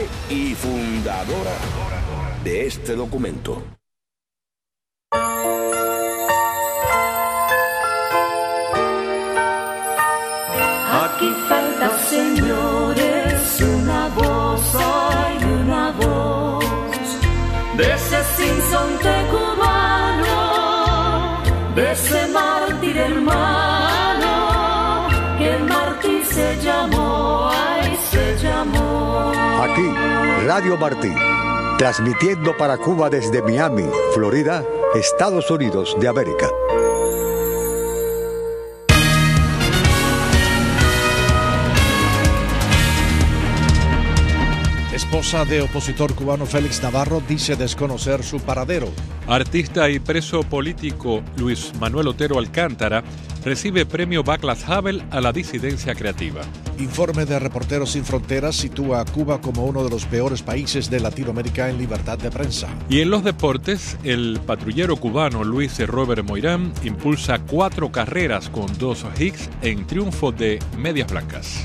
y fundadora de este documento. Aquí falta, señores, una voz, hay una voz de ese sinsonte cubano, de ese mártir hermano, que el mártir se llamó, ay, se llamó. Aquí, Radio Martí, transmitiendo para Cuba desde Miami, Florida, Estados Unidos de América. Esposa de opositor cubano Félix Navarro dice desconocer su paradero. Artista y preso político Luis Manuel Otero Alcántara recibe premio Václav Havel a la disidencia creativa. Informe de Reporteros Sin Fronteras sitúa a Cuba como uno de los peores países de Latinoamérica en libertad de prensa. Y en los deportes, el patrullero cubano Luis Robert Moirán impulsa 4 carreras con 2 hits en triunfo de Medias Blancas.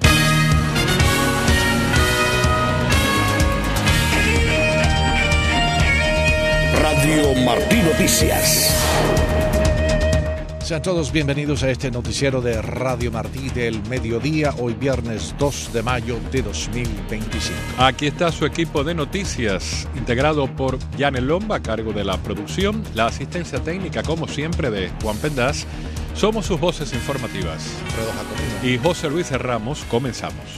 Radio Martí Noticias. Sean todos bienvenidos a este noticiero de Radio Martí del mediodía, hoy viernes 2 de mayo de 2025. Aquí está su equipo de noticias, integrado por Yanel Lomba, a cargo de la producción, la asistencia técnica, como siempre, de Juan Pendaz. Somos sus voces informativas, Fredo Jacomino y José Luis Ramos. Comenzamos.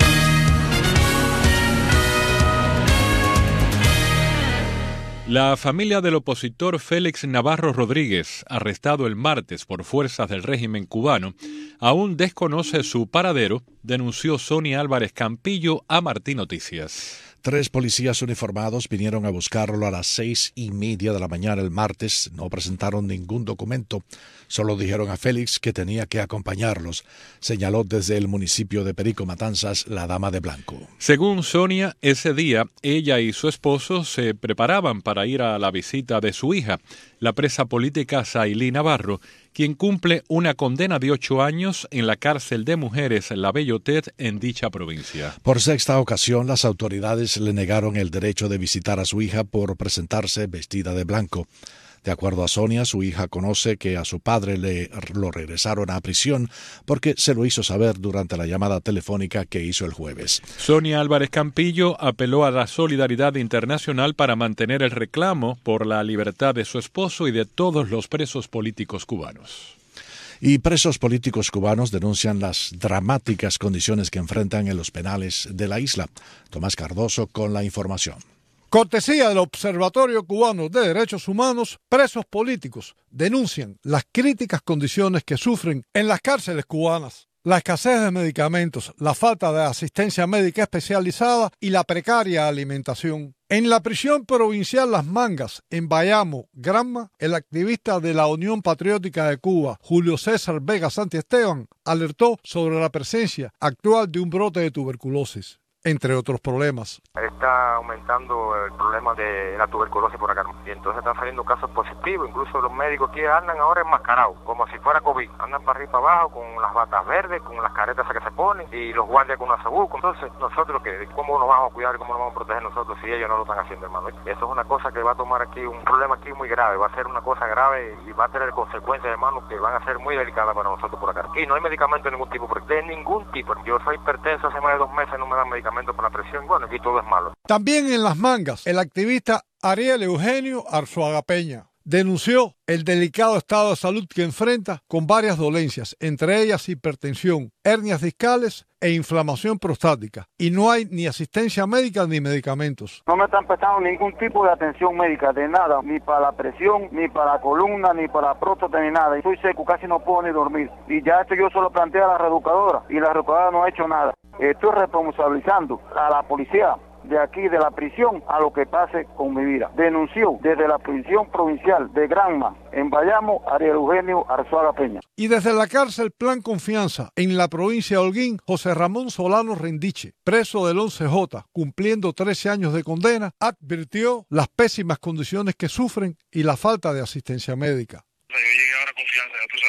La familia del opositor Félix Navarro Rodríguez, arrestado el martes por fuerzas del régimen cubano, aún desconoce su paradero, denunció Sonia Álvarez Campillo a Martí Noticias. 3 policías uniformados vinieron a buscarlo a las 6:30 de la mañana el martes. No presentaron ningún documento. Solo dijeron a Félix que tenía que acompañarlos, señaló desde el municipio de Perico Matanzas la dama de blanco. Según Sonia, ese día ella y su esposo se preparaban para ir a la visita de su hija, la presa política Sailí Navarro, quien cumple una condena de 8 años en la cárcel de mujeres La Bellotet en dicha provincia. Por 6ª ocasión, las autoridades le negaron el derecho de visitar a su hija por presentarse vestida de blanco. De acuerdo a Sonia, su hija conoce que a su padre lo regresaron a prisión porque se lo hizo saber durante la llamada telefónica que hizo el jueves. Sonia Álvarez Campillo apeló a la solidaridad internacional para mantener el reclamo por la libertad de su esposo y de todos los presos políticos cubanos. Y presos políticos cubanos denuncian las dramáticas condiciones que enfrentan en los penales de la isla. Tomás Cardoso con la información. Cortesía del Observatorio Cubano de Derechos Humanos, presos políticos denuncian las críticas condiciones que sufren en las cárceles cubanas. La escasez de medicamentos, la falta de asistencia médica especializada y la precaria alimentación. En la prisión provincial Las Mangas, en Bayamo, Granma, el activista de la Unión Patriótica de Cuba, Julio César Vega Santiesteban, alertó sobre la presencia actual de un brote de tuberculosis, entre otros problemas. Está aumentando el problema de la tuberculosis por acá, y entonces están saliendo casos positivos. Incluso los médicos que andan ahora enmascarados, como si fuera COVID. Andan para arriba y para abajo con las batas verdes, con las caretas que se ponen, y los guardias con asabuco. Entonces, nosotros, ¿cómo nos vamos a cuidar y cómo nos vamos a proteger nosotros si ellos no lo están haciendo, hermano? Eso es una cosa que va a tomar aquí, un problema aquí muy grave, va a ser una cosa grave y va a tener consecuencias, hermano, que van a ser muy delicadas para nosotros por acá. Y no hay medicamento de ningún tipo, de ningún tipo. Yo soy hipertenso, hace más de 2 meses no me dan medicamento para la presión. Bueno, aquí todo es malo. También en Las Mangas, el activista Ariel Eugenio Arzuaga Peña denunció el delicado estado de salud que enfrenta con varias dolencias, entre ellas hipertensión, hernias discales e inflamación prostática, y no hay ni asistencia médica ni medicamentos. No me están prestando ningún tipo de atención médica, de nada, ni para la presión, ni para la columna, ni para la próstata, ni nada. Estoy seco, casi no puedo ni dormir. Y ya esto yo solo planteé a la reeducadora, y la reeducadora no ha hecho nada. Estoy responsabilizando a la policía de aquí, de la prisión, a lo que pase con mi vida. Denunció desde la prisión provincial de Granma, en Bayamo, Ariel Eugenio Arzuaga Peña. Y desde la cárcel Plan Confianza, en la provincia de Holguín, José Ramón Solano Rendiche, preso del 11J, cumpliendo 13 años de condena, advirtió las pésimas condiciones que sufren y la falta de asistencia médica. Yo llegué ahora a Confianza, ya tú sabes.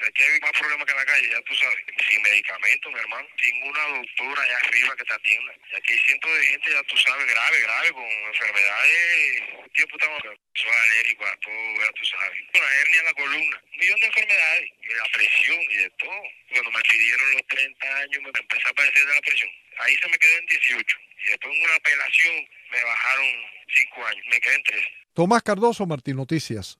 Aquí hay más problemas que en la calle, ya tú sabes. Sin medicamentos, mi hermano. Sin una doctora allá arriba que te atienda. Y aquí hay cientos de gente, ya tú sabes, grave, con enfermedades. Tiempo estamos soy alérgico a todo, ya tú sabes. Una hernia en la columna. 1 millón de enfermedades. Y la presión y de todo. Cuando me pidieron los 30 años, me empecé a padecer de la presión. Ahí se me quedé en 18. Y después en una apelación me bajaron 5 años. Me quedé en 13. Tomás Cardoso, Martín Noticias.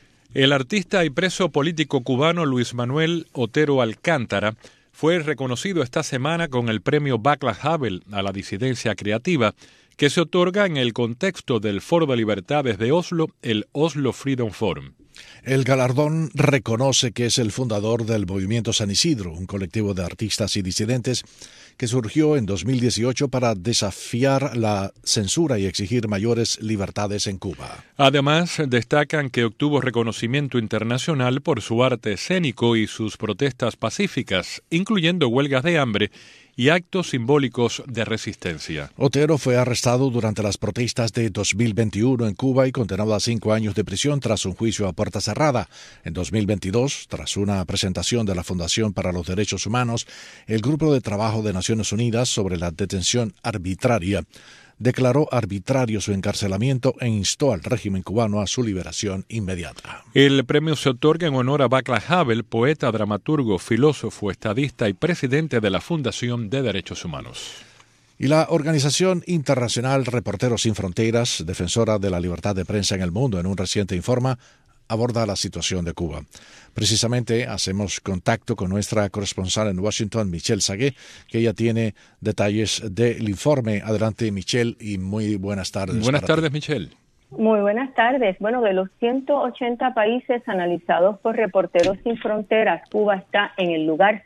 El artista y preso político cubano Luis Manuel Otero Alcántara fue reconocido esta semana con el premio Václav Havel a la disidencia creativa, que se otorga en el contexto del Foro de Libertades de Oslo, el Oslo Freedom Forum. El galardón reconoce que es el fundador del Movimiento San Isidro, un colectivo de artistas y disidentes que surgió en 2018 para desafiar la censura y exigir mayores libertades en Cuba. Además, destacan que obtuvo reconocimiento internacional por su arte escénico y sus protestas pacíficas, incluyendo huelgas de hambre y actos simbólicos de resistencia. Otero fue arrestado durante las protestas de 2021 en Cuba y condenado a 5 años de prisión tras un juicio a puerta cerrada. En 2022, tras una presentación de la Fundación para los Derechos Humanos, el Grupo de Trabajo de Naciones Unidas sobre la detención arbitraria declaró arbitrario su encarcelamiento e instó al régimen cubano a su liberación inmediata. El premio se otorga en honor a Václav Havel, poeta, dramaturgo, filósofo, estadista y presidente de la Fundación de Derechos Humanos. Y la Organización Internacional Reporteros Sin Fronteras, defensora de la libertad de prensa en el mundo, en un reciente informe, aborda la situación de Cuba. Precisamente hacemos contacto con nuestra corresponsal en Washington, Michelle Sagué, que ella tiene detalles del informe. Adelante, Michelle, y muy buenas tardes. Buenas tardes, Michelle. Muy buenas tardes. Bueno, de los 180 países analizados por Reporteros Sin Fronteras, Cuba está en el lugar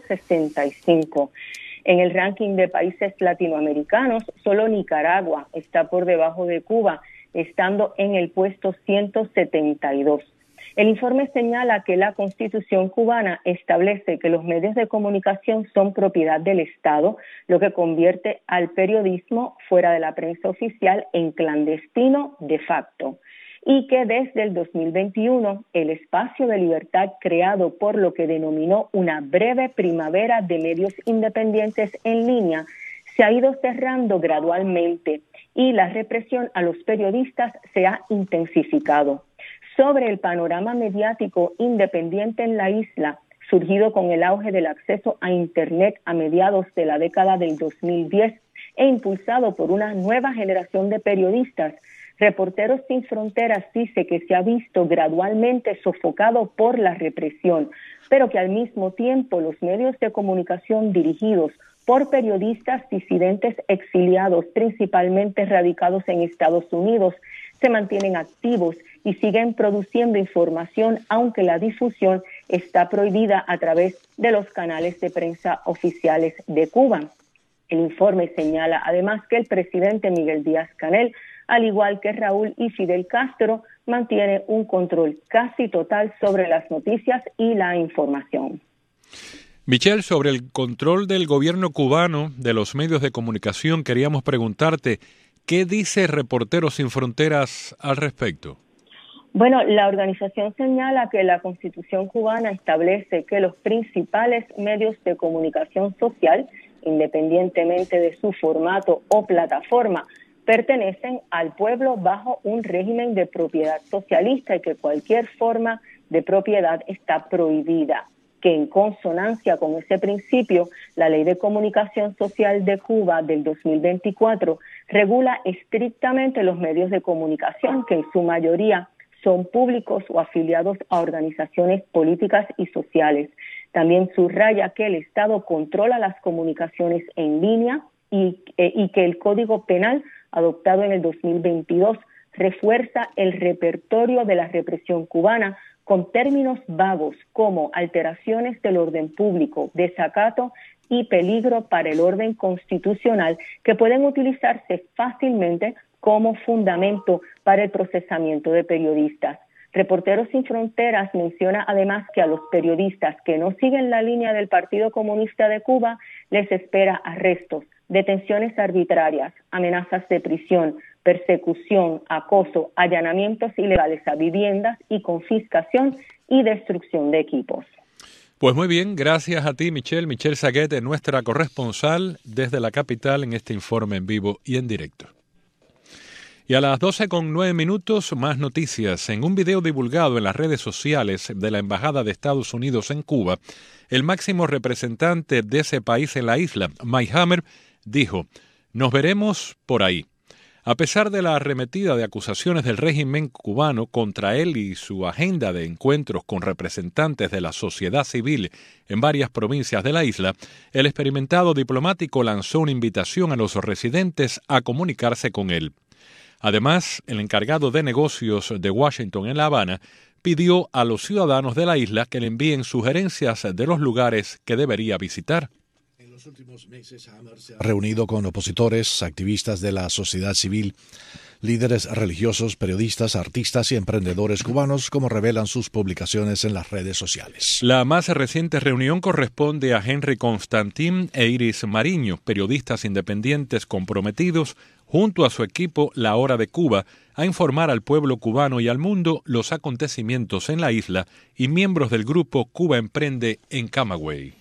165. En el ranking de países latinoamericanos, solo Nicaragua está por debajo de Cuba, estando en el puesto 172. El informe señala que la Constitución cubana establece que los medios de comunicación son propiedad del Estado, lo que convierte al periodismo fuera de la prensa oficial en clandestino de facto, y que desde el 2021 el espacio de libertad creado por lo que denominó una breve primavera de medios independientes en línea se ha ido cerrando gradualmente y la represión a los periodistas se ha intensificado. Sobre el panorama mediático independiente en la isla, surgido con el auge del acceso a Internet a mediados de la década del 2010 e impulsado por una nueva generación de periodistas, Reporteros Sin Fronteras dice que se ha visto gradualmente sofocado por la represión, pero que al mismo tiempo los medios de comunicación dirigidos por periodistas disidentes exiliados, principalmente radicados en Estados Unidos, se mantienen activos y siguen produciendo información, aunque la difusión está prohibida a través de los canales de prensa oficiales de Cuba. El informe señala además que el presidente Miguel Díaz-Canel, al igual que Raúl y Fidel Castro, mantiene un control casi total sobre las noticias y la información. Michelle, sobre el control del gobierno cubano de los medios de comunicación, queríamos preguntarte, ¿qué dice Reporteros Sin Fronteras al respecto? Bueno, la organización señala que la Constitución cubana establece que los principales medios de comunicación social, independientemente de su formato o plataforma, pertenecen al pueblo bajo un régimen de propiedad socialista y que cualquier forma de propiedad está prohibida, que en consonancia con ese principio, la Ley de Comunicación Social de Cuba del 2024 regula estrictamente los medios de comunicación, que en su mayoría son públicos o afiliados a organizaciones políticas y sociales. También subraya que el Estado controla las comunicaciones en línea y que el Código Penal adoptado en el 2022 refuerza el repertorio de la represión cubana con términos vagos como alteraciones del orden público, desacato y peligro para el orden constitucional, que pueden utilizarse fácilmente como fundamento para el procesamiento de periodistas. Reporteros Sin Fronteras menciona además que a los periodistas que no siguen la línea del Partido Comunista de Cuba les espera arrestos, detenciones arbitrarias, amenazas de prisión, persecución, acoso, allanamientos ilegales a viviendas y confiscación y destrucción de equipos. Pues muy bien, gracias a ti, Michelle Saguet, nuestra corresponsal desde la capital en este informe en vivo y en directo. Y a las 12:09, más noticias. En un video divulgado en las redes sociales de la Embajada de Estados Unidos en Cuba, el máximo representante de ese país en la isla, Mike Hammer, dijo: "Nos veremos por ahí". A pesar de la arremetida de acusaciones del régimen cubano contra él y su agenda de encuentros con representantes de la sociedad civil en varias provincias de la isla, el experimentado diplomático lanzó una invitación a los residentes a comunicarse con él. Además, el encargado de negocios de Washington en La Habana pidió a los ciudadanos de la isla que le envíen sugerencias de los lugares que debería visitar. En los últimos meses, Hammer se ha reunido con opositores, activistas de la sociedad civil, líderes religiosos, periodistas, artistas y emprendedores cubanos, como revelan sus publicaciones en las redes sociales. La más reciente reunión corresponde a Henry Constantin e Iris Mariño, periodistas independientes comprometidos, junto a su equipo La Hora de Cuba, a informar al pueblo cubano y al mundo los acontecimientos en la isla, y miembros del grupo Cuba Emprende en Camagüey.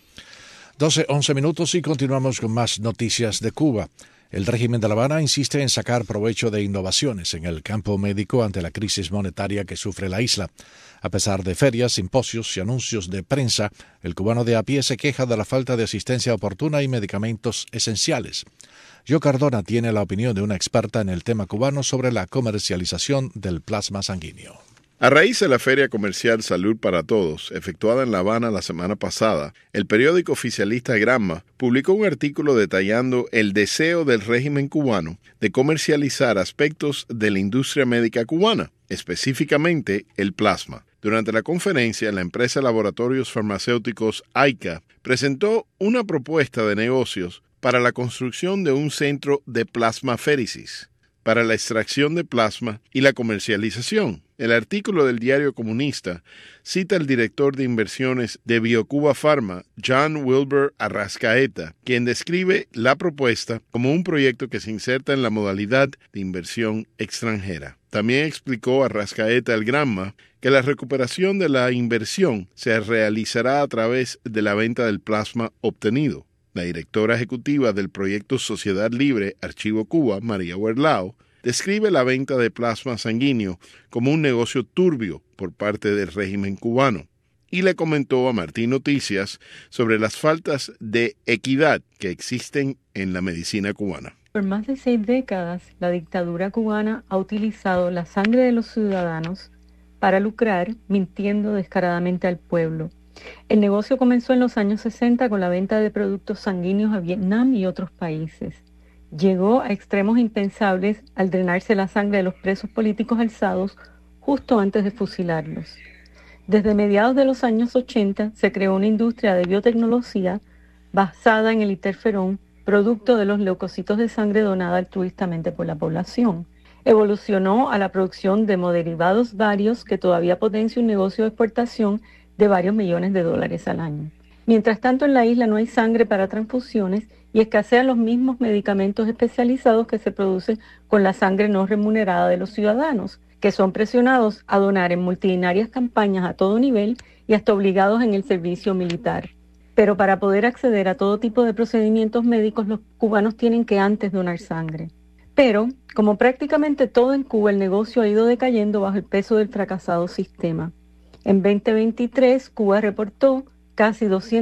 12:11 y continuamos con más noticias de Cuba. El régimen de La Habana insiste en sacar provecho de innovaciones en el campo médico ante la crisis monetaria que sufre la isla. A pesar de ferias, simposios y anuncios de prensa, el cubano de a pie se queja de la falta de asistencia oportuna y medicamentos esenciales. Jo Cardona tiene la opinión de una experta en el tema cubano sobre la comercialización del plasma sanguíneo. A raíz de la Feria Comercial Salud para Todos, efectuada en La Habana la semana pasada, el periódico oficialista Granma publicó un artículo detallando el deseo del régimen cubano de comercializar aspectos de la industria médica cubana, específicamente el plasma. Durante la conferencia, la empresa Laboratorios Farmacéuticos AICA presentó una propuesta de negocios para la construcción de un centro de plasmaféresis, para la extracción de plasma y la comercialización. El artículo del diario comunista cita al director de inversiones de Biocuba Pharma, John Wilbur Arrascaeta, quien describe la propuesta como un proyecto que se inserta en la modalidad de inversión extranjera. También explicó Arrascaeta al Granma que la recuperación de la inversión se realizará a través de la venta del plasma obtenido. La directora ejecutiva del proyecto Sociedad Libre Archivo Cuba, María Huerlao, describe la venta de plasma sanguíneo como un negocio turbio por parte del régimen cubano y le comentó a Martín Noticias sobre las faltas de equidad que existen en la medicina cubana. Por más de 6 décadas, la dictadura cubana ha utilizado la sangre de los ciudadanos para lucrar, mintiendo descaradamente al pueblo. El negocio comenzó en los años 60 con la venta de productos sanguíneos a Vietnam y otros países. Llegó a extremos impensables al drenarse la sangre de los presos políticos alzados justo antes de fusilarlos. Desde mediados de los años 80 se creó una industria de biotecnología basada en el interferón, producto de los leucocitos de sangre donada altruistamente por la población. Evolucionó a la producción de hemoderivados varios que todavía potencia un negocio de exportación de varios millones de dólares al año. Mientras tanto, en la isla no hay sangre para transfusiones y escasean los mismos medicamentos especializados que se producen con la sangre no remunerada de los ciudadanos, que son presionados a donar en multitudinarias campañas a todo nivel y hasta obligados en el servicio militar. Pero para poder acceder a todo tipo de procedimientos médicos, los cubanos tienen que antes donar sangre. Pero, como prácticamente todo en Cuba, el negocio ha ido decayendo bajo el peso del fracasado sistema. En 2023, Cuba reportó casi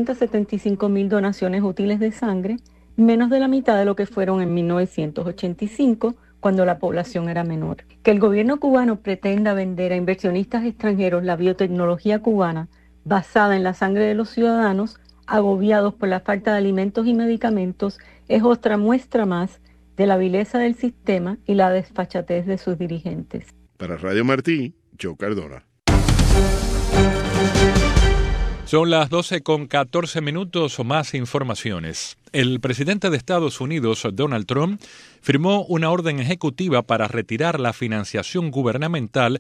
275,000 donaciones útiles de sangre, menos de la mitad de lo que fueron en 1985, cuando la población era menor. Que el gobierno cubano pretenda vender a inversionistas extranjeros la biotecnología cubana basada en la sangre de los ciudadanos, agobiados por la falta de alimentos y medicamentos, es otra muestra más de la vileza del sistema y la desfachatez de sus dirigentes. Para Radio Martí, Jo Cardona. Son las 12:14 o más informaciones. El presidente de Estados Unidos, Donald Trump, firmó una orden ejecutiva para retirar la financiación gubernamental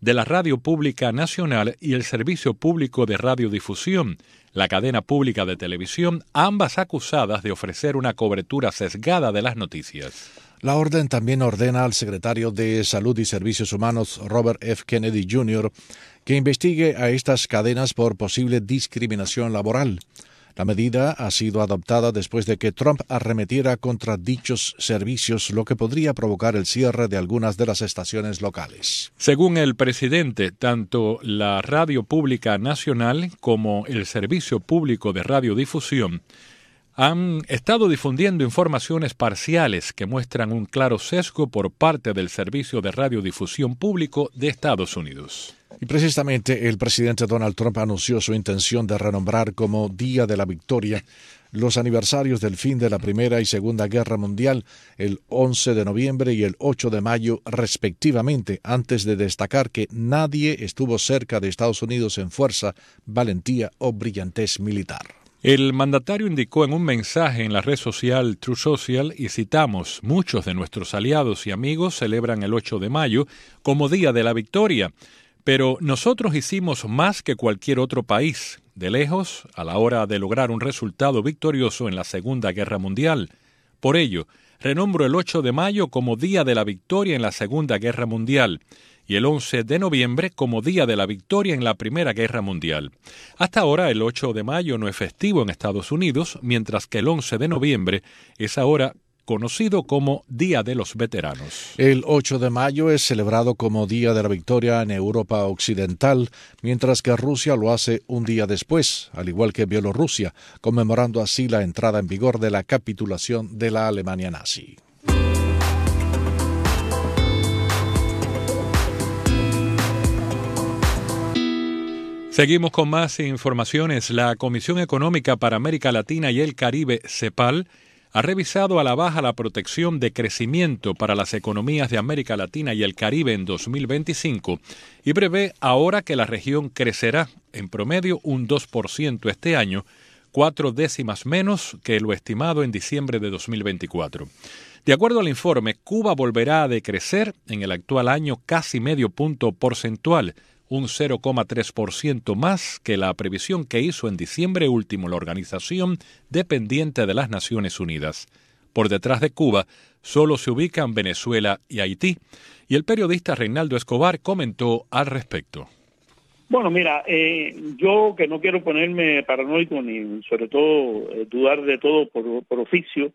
de la Radio Pública Nacional y el Servicio Público de Radiodifusión, la cadena pública de televisión, ambas acusadas de ofrecer una cobertura sesgada de las noticias. La orden también ordena al secretario de Salud y Servicios Humanos, Robert F. Kennedy Jr., que investigue a estas cadenas por posible discriminación laboral. La medida ha sido adoptada después de que Trump arremetiera contra dichos servicios, lo que podría provocar el cierre de algunas de las estaciones locales. Según el presidente, tanto la Radio Pública Nacional como el Servicio Público de Radiodifusión han estado difundiendo informaciones parciales que muestran un claro sesgo por parte del Servicio de Radiodifusión Público de Estados Unidos. Y precisamente el presidente Donald Trump anunció su intención de renombrar como Día de la Victoria los aniversarios del fin de la Primera y Segunda Guerra Mundial, el 11 de noviembre y el 8 de mayo respectivamente, antes de destacar que nadie estuvo cerca de Estados Unidos en fuerza, valentía o brillantez militar. El mandatario indicó en un mensaje en la red social Truth Social, y citamos, muchos de nuestros aliados y amigos celebran el 8 de mayo como Día de la Victoria, pero nosotros hicimos más que cualquier otro país, de lejos, a la hora de lograr un resultado victorioso en la Segunda Guerra Mundial. Por ello, renombro el 8 de mayo como Día de la Victoria en la Segunda Guerra Mundial y el 11 de noviembre como Día de la Victoria en la Primera Guerra Mundial. Hasta ahora el 8 de mayo no es festivo en Estados Unidos, mientras que el 11 de noviembre es ahora conocido como Día de los Veteranos. El 8 de mayo es celebrado como Día de la Victoria en Europa Occidental, mientras que Rusia lo hace un día después, al igual que Bielorrusia, conmemorando así la entrada en vigor de la capitulación de la Alemania nazi. Seguimos con más informaciones. La Comisión Económica para América Latina y el Caribe, CEPAL, ha revisado a la baja la proyección de crecimiento para las economías de América Latina y el Caribe en 2025 y prevé ahora que la región crecerá en promedio un 2% este año, 4 décimas menos que lo estimado en diciembre de 2024. De acuerdo al informe, Cuba volverá a decrecer en el actual año casi medio punto porcentual, un 0,3% más que la previsión que hizo en diciembre último la organización dependiente de las Naciones Unidas. Por detrás de Cuba, solo se ubican Venezuela y Haití, y el periodista Reinaldo Escobar comentó al respecto. Bueno, mira, yo que no quiero ponerme paranoico ni sobre todo dudar de todo por oficio,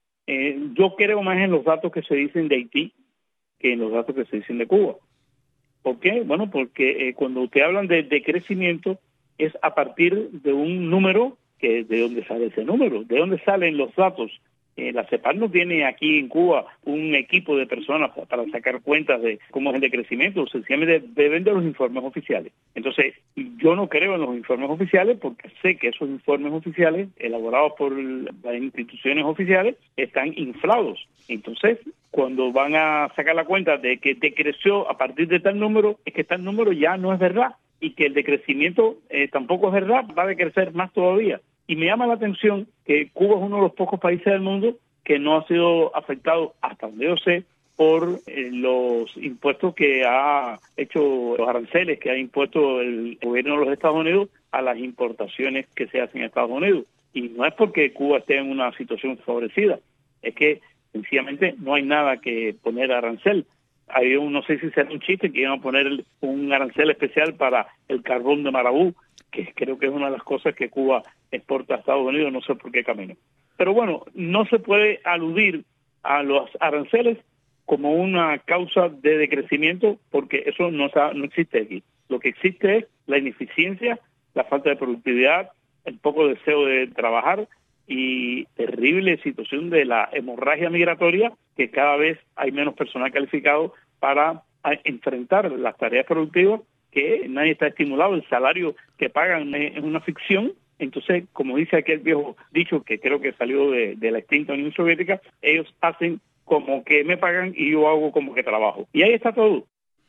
yo creo más en los datos que se dicen de Haití que en los datos que se dicen de Cuba. ¿Por qué? Bueno, porque cuando usted hablan de crecimiento es a partir de un número, que ¿de dónde sale ese número? ¿De dónde salen los datos? La CEPAL no tiene aquí en Cuba un equipo de personas para sacar cuentas de cómo es el decrecimiento, sencillamente deben de los informes oficiales. Entonces, yo no creo en los informes oficiales porque sé que esos informes oficiales, elaborados por las instituciones oficiales, están inflados. Entonces, cuando van a sacar la cuenta de que decreció a partir de tal número, es que tal número ya no es verdad y que el decrecimiento tampoco es verdad, va a decrecer más todavía. Y me llama la atención que Cuba es uno de los pocos países del mundo que no ha sido afectado, hasta donde yo sé, por los impuestos que ha hecho, los aranceles que ha impuesto el gobierno de los Estados Unidos a las importaciones que se hacen en Estados Unidos. Y no es porque Cuba esté en una situación favorecida, es que sencillamente no hay nada que poner arancel. Hay no sé si será un chiste que iban a poner un arancel especial para el carbón de Marabú, que creo que es una de las cosas que Cuba exporta a Estados Unidos, no sé por qué camino. Pero bueno, no se puede aludir a los aranceles como una causa de decrecimiento, porque eso no existe aquí. Lo que existe es la ineficiencia, la falta de productividad, el poco deseo de trabajar y terrible situación de la hemorragia migratoria, que cada vez hay menos personal calificado para enfrentar las tareas productivas, que nadie está estimulado, el salario que pagan es una ficción. Entonces, como dice aquel viejo dicho que creo que salió de la extinta Unión Soviética, ellos hacen como que me pagan y yo hago como que trabajo. Y ahí está todo.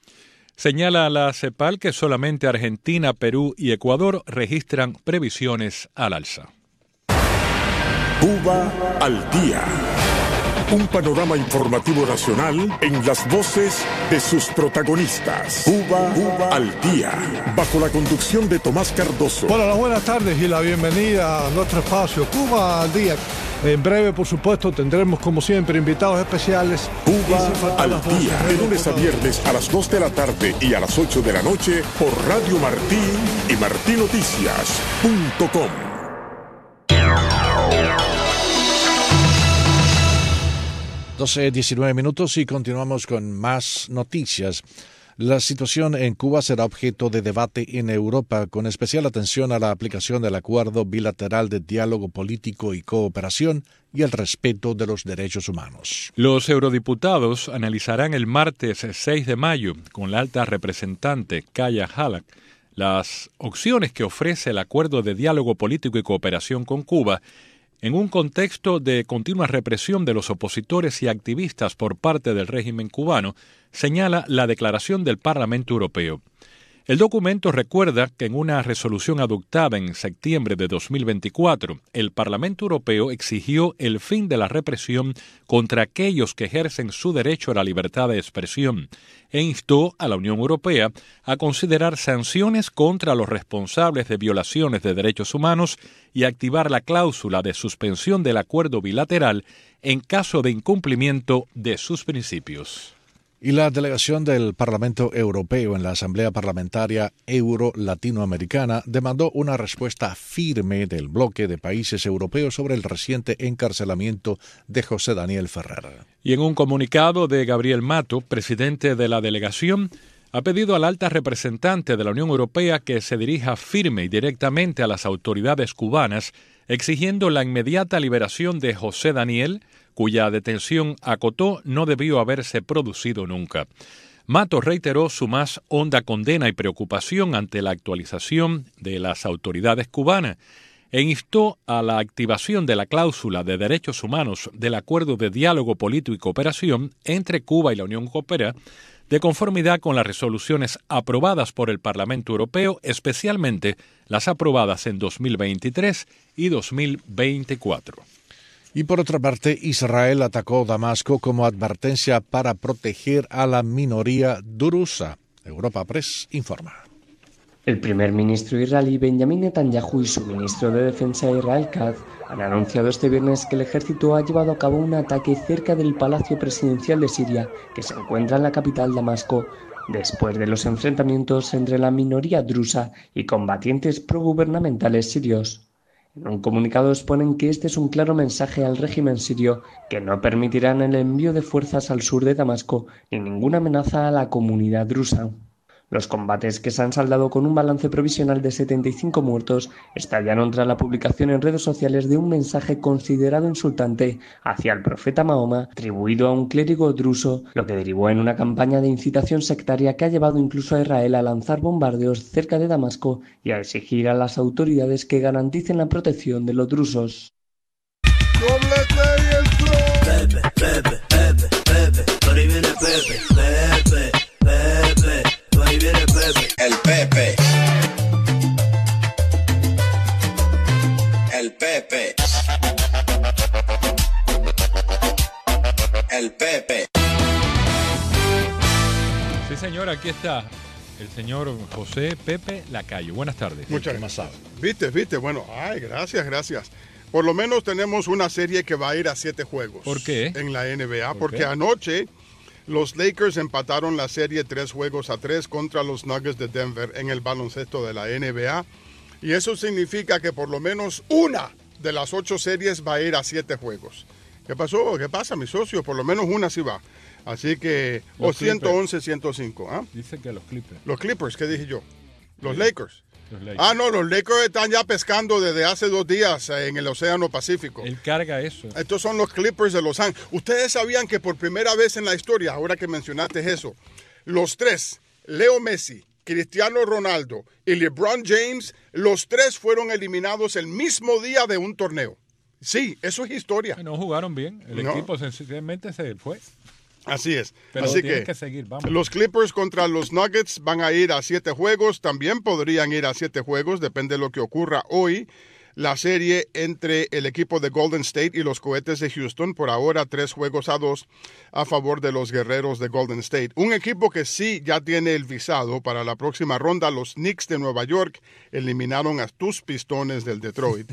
Señala la CEPAL que solamente Argentina, Perú y Ecuador registran previsiones al alza. Cuba al día. Un panorama informativo nacional en las voces de sus protagonistas. Cuba al día, bajo la conducción de Tomás Cardoso. Hola, las buenas tardes y la bienvenida a nuestro espacio Cuba al día. En breve, por supuesto, tendremos como siempre invitados especiales. Cuba al día, de lunes a viernes a las 2 de la tarde y a las 8 de la noche por Radio Martí y martinoticias.com. Doce 19 minutos y continuamos con más noticias. La situación en Cuba será objeto de debate en Europa, con especial atención a la aplicación del Acuerdo Bilateral de Diálogo Político y Cooperación y el respeto de los derechos humanos. Los eurodiputados analizarán el martes 6 de mayo, con la alta representante Kaya Halak, las opciones que ofrece el Acuerdo de Diálogo Político y Cooperación con Cuba en un contexto de continua represión de los opositores y activistas por parte del régimen cubano, señala la declaración del Parlamento Europeo. El documento recuerda que en una resolución adoptada en septiembre de 2024, el Parlamento Europeo exigió el fin de la represión contra aquellos que ejercen su derecho a la libertad de expresión e instó a la Unión Europea a considerar sanciones contra los responsables de violaciones de derechos humanos y activar la cláusula de suspensión del acuerdo bilateral en caso de incumplimiento de sus principios. Y la delegación del Parlamento Europeo en la Asamblea Parlamentaria Euro-Latinoamericana demandó una respuesta firme del bloque de países europeos sobre el reciente encarcelamiento de José Daniel Ferrer. Y en un comunicado de Gabriel Mato, presidente de la delegación, ha pedido a la alta representante de la Unión Europea que se dirija firme y directamente a las autoridades cubanas, exigiendo la inmediata liberación de José Daniel, cuya detención, acotó, no debió haberse producido nunca. Matos reiteró su más honda condena y preocupación ante la actualización de las autoridades cubanas e instó a la activación de la cláusula de derechos humanos del Acuerdo de Diálogo Político y Cooperación entre Cuba y la Unión Europea, de conformidad con las resoluciones aprobadas por el Parlamento Europeo, especialmente las aprobadas en 2023 y 2024. Y por otra parte, Israel atacó Damasco como advertencia para proteger a la minoría drusa. Europa Press informa. El primer ministro israelí Benjamin Netanyahu y su ministro de Defensa Israel Katz han anunciado este viernes que el ejército ha llevado a cabo un ataque cerca del Palacio Presidencial de Siria, que se encuentra en la capital Damasco, después de los enfrentamientos entre la minoría drusa y combatientes progubernamentales sirios. En un comunicado exponen que este es un claro mensaje al régimen sirio que no permitirán el envío de fuerzas al sur de Damasco ni ninguna amenaza a la comunidad drusa. Los combates, que se han saldado con un balance provisional de 75 muertos, estallaron tras la publicación en redes sociales de un mensaje considerado insultante hacia el profeta Mahoma, atribuido a un clérigo druso, lo que derivó en una campaña de incitación sectaria que ha llevado incluso a Israel a lanzar bombardeos cerca de Damasco y a exigir a las autoridades que garanticen la protección de los drusos. Pepe, Pepe, Pepe, Pepe, por ahí viene Pepe, Pepe, Pepe, por ahí viene Pepe. El Pepe. El Pepe. El Pepe. Sí, señor, aquí está el señor José Pepe Lacayo. Buenas tardes. Muchas gracias. Viste, bueno, gracias. Por lo menos tenemos una serie que va a ir a 7 juegos. ¿Por qué? En la NBA, porque anoche los Lakers empataron la serie 3-3 contra los Nuggets de Denver en el baloncesto de la NBA. Y eso significa que por lo menos una de las 8 series va a ir a 7 juegos. ¿Qué pasó? ¿Qué pasa, mi socio? Por lo menos una sí va. Así que, o 111-105. ¿Ah? Dice que los Clippers. Los Clippers, ¿qué dije yo? Los Lakers. No, los Lakers están ya pescando desde hace 2 días en el Océano Pacífico. Él carga eso. Estos son los Clippers de Los Ángeles. Ustedes sabían que por primera vez en la historia, ahora que mencionaste eso, los 3, Leo Messi, Cristiano Ronaldo y LeBron James, los 3 fueron eliminados el mismo día de un torneo. Sí, eso es historia. No jugaron bien. El equipo sencillamente se fue. Así es. Pero así que seguir, vamos. Los Clippers contra los Nuggets van a ir a 7 juegos. También podrían ir a 7 juegos, depende de lo que ocurra hoy. la serie entre el equipo de Golden State y los Cohetes de Houston. Por ahora 3-2 a favor de los Guerreros de Golden State. Un equipo que sí ya tiene el visado para la próxima ronda. Los Knicks de Nueva York eliminaron a tus Pistones del Detroit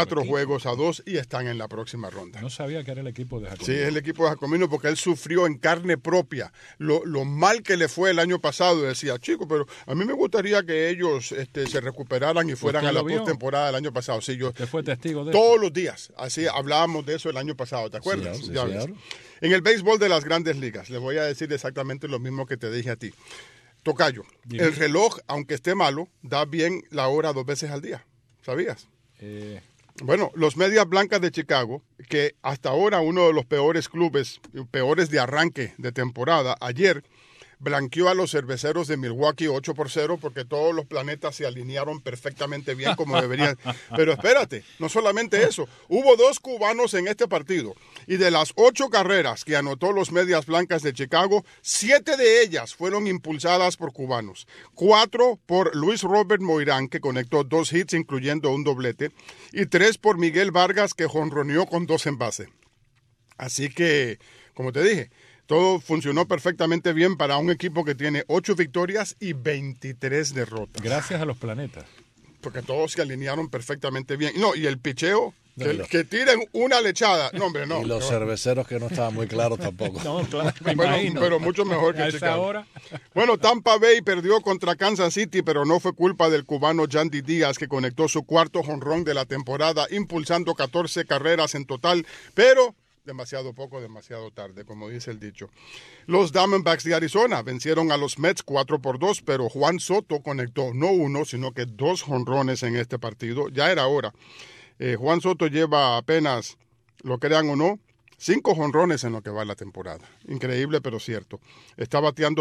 4-2 y están en la próxima ronda. No sabía que era el equipo de Jacomino. Sí, es el equipo de Jacomino porque él sufrió en carne propia lo mal que le fue el año pasado. Decía, chico, pero a mí me gustaría que ellos se recuperaran y fueran a la postemporada del año pasado. Sí, yo fue testigo de todos los días. Así hablábamos de eso el año pasado, ¿te acuerdas? Sí, ya claro. En el béisbol de las Grandes Ligas, les voy a decir exactamente lo mismo que te dije a ti. Tocayo, el reloj, aunque esté malo, da bien la hora 2 veces al día. ¿Sabías? Bueno, los Medias Blancas de Chicago, que hasta ahora uno de los peores clubes, peores de arranque de temporada, ayer blanqueó a los Cerveceros de Milwaukee 8-0 porque todos los planetas se alinearon perfectamente bien como deberían. Pero espérate, no solamente eso, hubo 2 cubanos en este partido y de las 8 carreras que anotó los Medias Blancas de Chicago, 7 de ellas fueron impulsadas por cubanos. 4 por Luis Robert Moirán, que conectó 2 hits incluyendo un doblete, y 3 por Miguel Vargas, que jonroneó con 2 en base. Así que, como te dije, todo funcionó perfectamente bien para un equipo que tiene 8 victorias y 23 derrotas. Gracias a los planetas. Porque todos se alinearon perfectamente bien. No, y el picheo, que tiren una lechada. No, hombre, no. Y los cerveceros que no estaban muy claros tampoco. No, claro, me imagino. Pero mucho mejor que a Chicago. esa hora. Bueno, Tampa Bay perdió contra Kansas City, pero no fue culpa del cubano Yandy Díaz, que conectó su 4º jonrón de la temporada, impulsando 14 carreras en total, pero demasiado poco, demasiado tarde, como dice el dicho. Los Diamondbacks de Arizona vencieron a los Mets 4-2, pero Juan Soto conectó no 1, sino que 2 jonrones en este partido. Ya era hora. Juan Soto lleva apenas, lo crean o no, 5 jonrones en lo que va la temporada. Increíble, pero cierto. Está bateando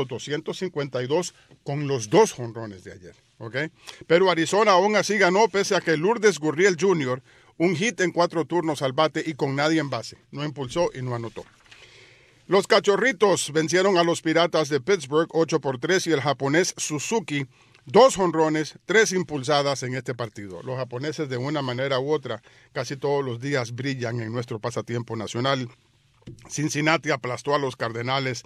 252 con los 2 jonrones de ayer. ¿Okay? Pero Arizona aún así ganó, pese a que Lourdes Gurriel Jr., un hit en 4 turnos al bate y con nadie en base. No impulsó y no anotó. Los Cachorritos vencieron a los Piratas de Pittsburgh 8-3 y el japonés Suzuki 2 jonrones, 3 impulsadas en este partido. Los japoneses de una manera u otra casi todos los días brillan en nuestro pasatiempo nacional. Cincinnati aplastó a los Cardenales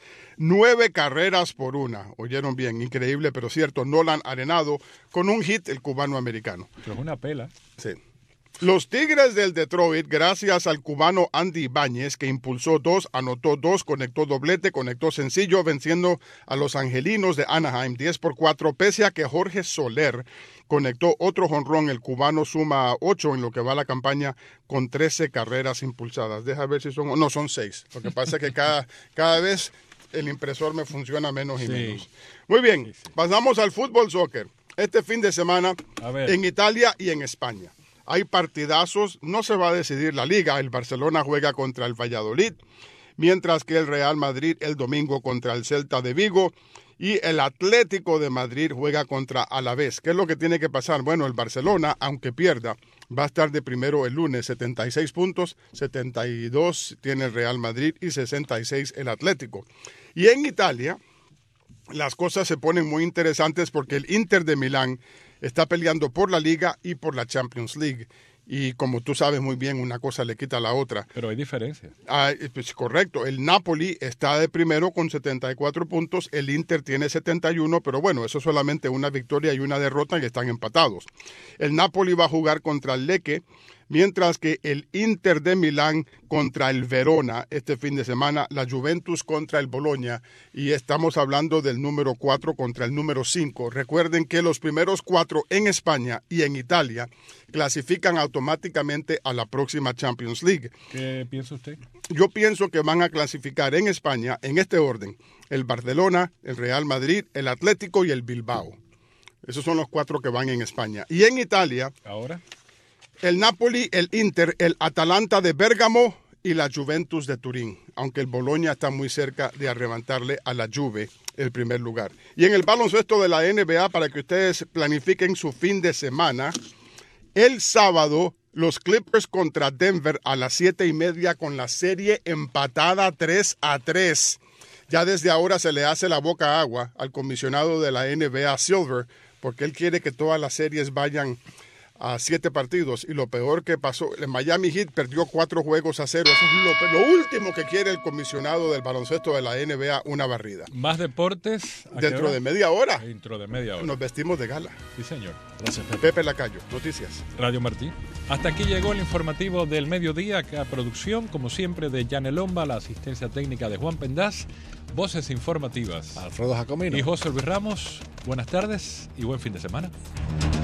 9-1. Oyeron bien, increíble pero cierto. Nolan Arenado con un hit, el cubano-americano. Es una pela. Sí. Los Tigres del Detroit, gracias al cubano Andy Ibáñez, que impulsó 2, anotó 2, conectó doblete, conectó sencillo, venciendo a los Angelinos de Anaheim 10-4, pese a que Jorge Soler conectó otro jonrón. El cubano suma 8 en lo que va la campaña con 13 carreras impulsadas. Deja ver si son... No, son 6. Lo que pasa es que cada vez el impresor me funciona menos y menos. Muy bien, pasamos al fútbol soccer. Este fin de semana en Italia y en España. Hay partidazos, no se va a decidir la liga. El Barcelona juega contra el Valladolid, mientras que el Real Madrid el domingo contra el Celta de Vigo y el Atlético de Madrid juega contra Alavés. ¿Qué es lo que tiene que pasar? Bueno, el Barcelona, aunque pierda, va a estar de primero el lunes, 76 puntos, 72 tiene el Real Madrid y 66 el Atlético. Y en Italia, las cosas se ponen muy interesantes porque el Inter de Milán está peleando por la Liga y por la Champions League. Y como tú sabes muy bien, una cosa le quita a la otra. Pero hay diferencias. Pues correcto. El Napoli está de primero con 74 puntos. El Inter tiene 71, pero bueno, eso es solamente una victoria y una derrota y están empatados. El Napoli va a jugar contra el Lecce, mientras que el Inter de Milán contra el Verona este fin de semana, la Juventus contra el Bologna, y estamos hablando del número 4 contra el número 5. Recuerden que los primeros 4 en España y en Italia clasifican automáticamente a la próxima Champions League. ¿Qué piensa usted? Yo pienso que van a clasificar en España, en este orden, el Barcelona, el Real Madrid, el Atlético y el Bilbao. Esos son los 4 que van en España. Y en Italia... ¿Ahora? El Napoli, el Inter, el Atalanta de Bérgamo y la Juventus de Turín, aunque el Bologna está muy cerca de arrebatarle a la Juve el primer lugar. Y en el baloncesto de la NBA, para que ustedes planifiquen su fin de semana, el sábado los Clippers contra Denver a las 7:30 con la serie empatada 3-3. Ya desde ahora se le hace la boca agua al comisionado de la NBA, Silver, porque él quiere que todas las series vayan a 7 partidos. Y lo peor que pasó, el Miami Heat perdió 4-0. Eso es lo último que quiere el comisionado del baloncesto de la NBA, una barrida. Más deportes. Dentro de media hora. Dentro de media hora. Nos vestimos de gala. Sí, señor. Gracias, Pepe. Pepe Lacayo, noticias. Radio Martí. Hasta aquí llegó el informativo del mediodía, la producción, como siempre, de Janel Lomba, la asistencia técnica de Juan Pendaz, voces informativas Alfredo Jacomino y José Luis Ramos. Buenas tardes y buen fin de semana.